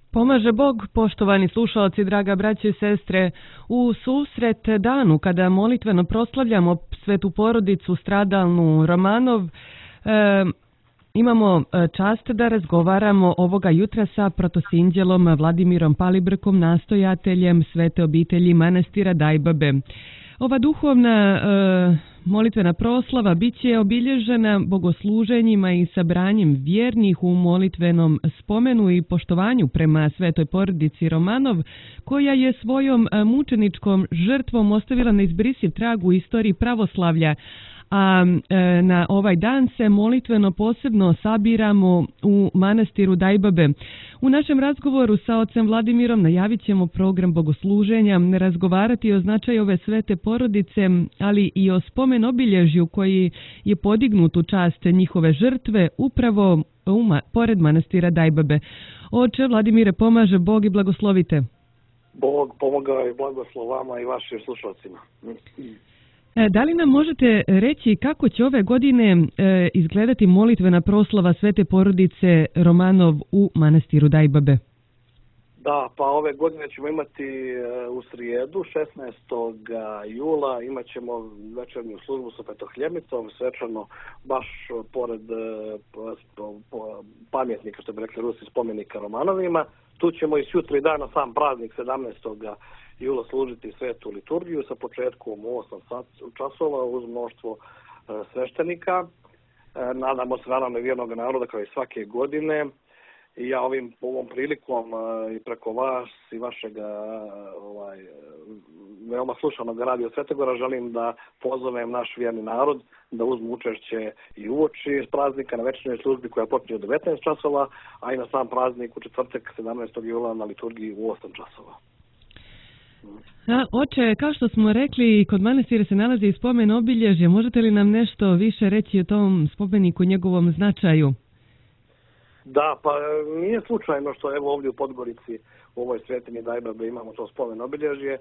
Pomaže Bog, poštovani slušalci, draga braće i sestre, u susret danu kada molitveno proslavljamo Svetu porodicu stradalnu Romanov, imamo čast da razgovaramo ovoga jutra sa protosinđelom Vladimirom Palibrkom, nastojateljem Svete obitelji manastira Dajbabe. Ova duhovna molitvena proslava bit će obilježena bogosluženjima i sabranjem vjernih u molitvenom spomenu i poštovanju prema Svetoj porodici Romanov, koja je svojom mučeničkom žrtvom ostavila neizbrisiv trag u istoriji pravoslavlja, a na ovaj dan se molitveno posebno sabiramo u manastiru Dajbabe. U našem razgovoru sa ocem Vladimirom najavit ćemo program bogosluženja, razgovarati o značaju ove svete porodice, ali i o spomen obilježju koji je podignut u čast njihove žrtve upravo pored manastira Dajbabe. Oče Vladimire, pomaže Bog i blagoslovite. Bog pomogao i blagoslov vama i vašim slušalcima. Da li nam možete reći kako će ove godine izgledati molitvena proslava Svete porodice Romanov u manastiru Dajbabe? Da, pa ove godine ćemo imati u srijedu, 16. jula, imat ćemo večernju službu sa petohljebnicom, svečano baš pored pamjetnika, što bi rekli Rusi, spomenika Romanovima. Tu ćemo i sutra i dan na sam praznik 17. jula služiti svetu liturgiju sa početkom u 8 časova uz mnoštvo sveštenika. Nadamo se naravno i vjernog naroda kao i svake godine. I ja ovom prilikom i preko vas i vašeg veoma slušanog Radio Svetogora želim da pozovem naš vjerni narod da uzmu učešće i uoči praznika na večernjoj službi koja počinje u 19 časova, a i na sam praznik u četvrtak 17. jula na liturgiji u 8 časova. Oče, kao što smo rekli, kod manastira se nalazi i spomen obilježje. Možete li nam nešto više reći o tom spomeniku, njegovom značaju? Da, pa nije slučajno što evo ovdje u Podgorici u ovoj svetinji Dajbabe imamo to spomen obilježje.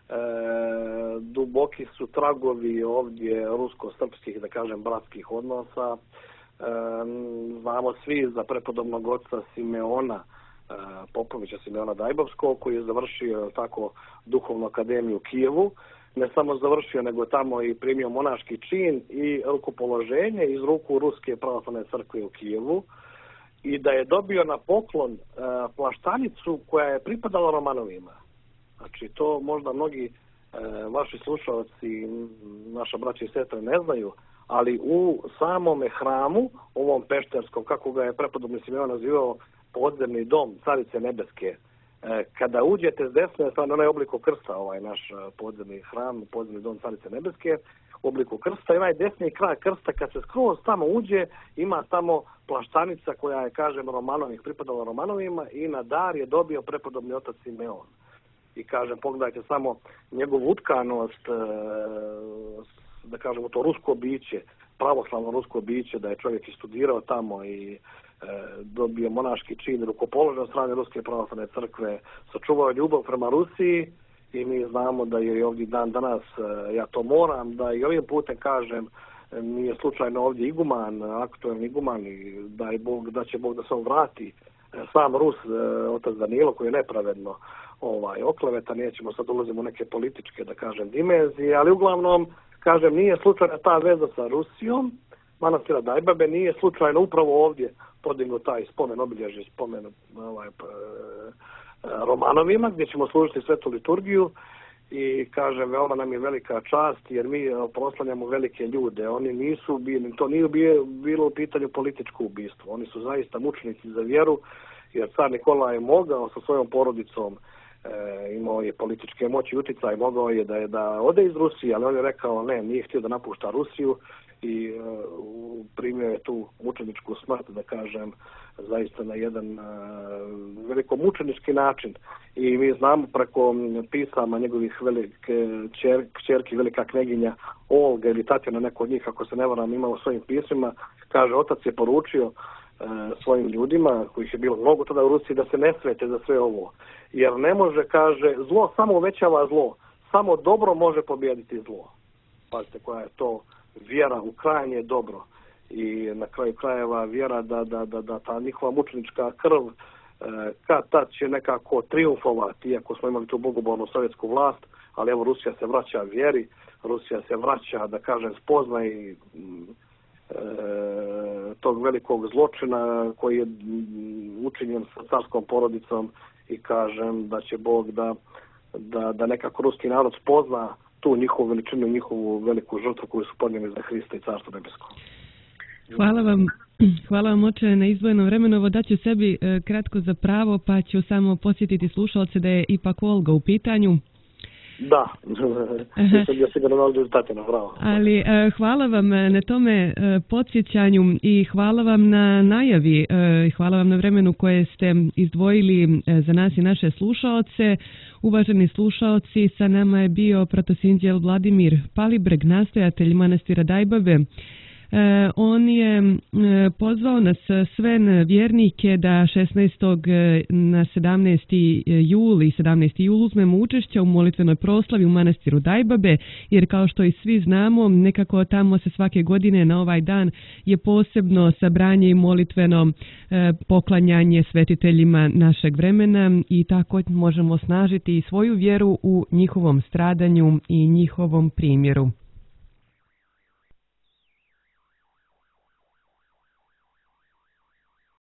Duboki su tragovi ovdje rusko-srpskih, da kažem, bratskih odnosa. Znamo svi za prepodobnog oca Simeona Popovića, Simeona Dajbavskog, koji je završio tako duhovnu akademiju u Kijevu. Ne samo završio, nego tamo i primio monaški čin i rukopoloženje iz ruku Ruske pravoslavne crkve u Kijevu. I da je dobio na poklon plaštanicu koja je pripadala Romanovima. Znači, to možda mnogi vaši slušalci, naša braća i sestre ne znaju, ali u samome hramu, ovom pešterskom, kako ga je prepodobni Simeon nazivao, podzemni dom Carice Nebeske, kada uđete s desne strane, onaj obliku krsta, ovaj naš podzemni hram, podzemni dom Carice Nebeske, u obliku krsta, i onaj desni kraj krsta, kad se skroz tamo uđe, ima tamo plaštanica koja je, kažem, Romanovih, pripadala Romanovima, i na dar je dobio prepodobni otac Simeon. I kažem, pogledajte samo njegovu utkanost, da kažemo to rusko biće, pravoslavno rusko biće, da je čovjek i studirao tamo i dobio monaški čin, rukopoložen od strane Ruske pravoslavne crkve, sačuvao ljubav prema Rusiji. I mi znamo da je ovdje dan danas, ja to moram da i ovim putem kažem, nije slučajno ovdje iguman, aktualni iguman, i da će Bog da se on vrati. Sam Rus, otac Danilo, koji je nepravedno oklevetan, nećemo sad ulazimo u neke političke, da kažem, dimenzije, ali uglavnom, kažem, nije slučajna ta veza sa Rusijom, manastira Dajbabe, nije slučajno upravo ovdje podignuo taj spomen obilježje, spomen Romanovima, gdje ćemo služiti svetu liturgiju. I kažem, veoma nam je velika čast jer mi proslavljamo velike ljude. Oni nisu bili, to nije bilo u pitanju političko ubistvo. Oni su zaista mučenici za vjeru, jer car Nikola je mogao sa svojom porodicom, imao je političke moći i utjecaj, mogao je da ode iz Rusije, ali on je rekao ne, nije htio da napušta Rusiju i primio je tu mučeničku smrt, da kažem, zaista na jedan veliko mučenički način. I mi znamo preko pisama njegovih kćerki, velika kneginja Olga ili Tatjana, neko od njih, ako se ne varam, ima u svojim pismima, kaže, otac je poručio svojim ljudima, kojih je bilo mnogo tada u Rusiji, da se ne svete za sve ovo. Jer ne može, kaže, zlo samo uvećava zlo, samo dobro može pobijediti zlo. Pazite koja je to vjera u krajnje dobro. I na kraju krajeva vjera da ta njihova mučenička krv kad tad će nekako triumfovati, iako smo imali tu bogobornu sovjetsku vlast, ali evo Rusija se vraća vjeri, Rusija se vraća, da kažem, spoznaji tog velikog zločina koji je učinjen sa carskom porodicom i kažem da će Bog da nekako ruski narod spozna tu njihovu veličinu, njihovu veliku žrtvu koju su podnijeli za Hrista i Carstvo nebesko. Hvala vam oče na izdvojenom vremenu. Ovo daću sebi kratko za pravo, pa ću samo podsjetiti slušalce da je ipak Volga u pitanju. Da, mislim da sigurno nalazi rezultate na pravo. Ali hvala vam na tome podsjećanju i hvala vam na najavi, hvala vam na vremenu koje ste izdvojili za nas i naše slušaoce. Uvaženi slušaoci, sa nama je bio protosinđel Vladimir Palibreg, nastojatelj manastira Dajbabe. On je pozvao nas sve vjernike da 16. na 17. jul uzmemo učešće u molitvenoj proslavi u manastiru Dajbabe, jer kao što i svi znamo, nekako tamo se svake godine na ovaj dan je posebno sabranje i molitveno poklanjanje svetiteljima našeg vremena i tako možemo osnažiti i svoju vjeru u njihovom stradanju i njihovom primjeru.